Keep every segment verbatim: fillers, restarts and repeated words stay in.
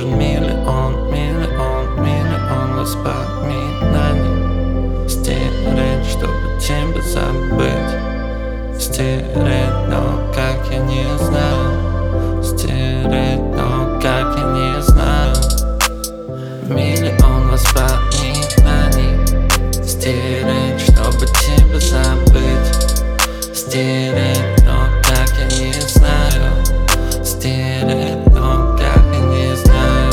нужен миллион, миллион, миллион воспоминаний. Стереть, чтобы тебя забыть. Стереть, но как я не знаю. Стереть, но как я не знаю. Миллион воспоминаний. Стереть, чтобы тебя забыть. Стереть, но как я не знаю. Стереть, но как я не знаю.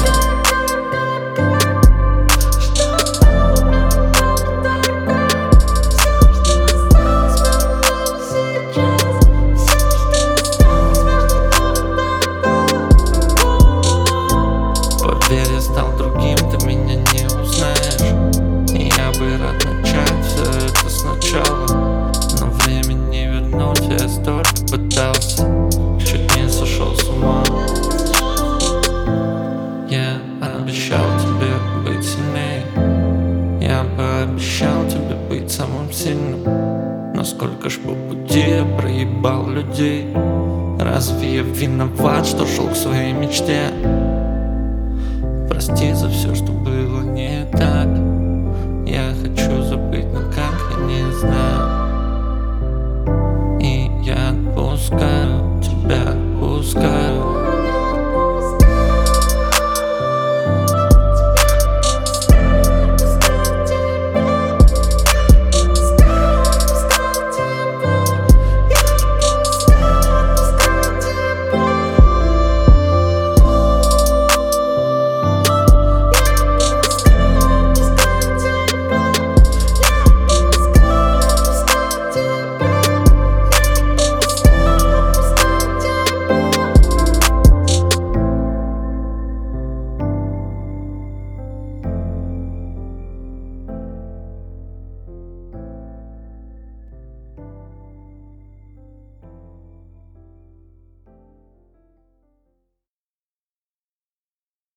Поверь, я стал другим, ты меня не узнаешь. И я бы рад начать все это сначала, но время не вернуть, я столько пытался, чуть не сошел с ума. Я обещал тебе быть сильнее. Я пообещал тебе быть самым сильным. Но сколько ж по пути я проебал людей. Разве я виноват, что шел к своей мечте? Прости за все, что было не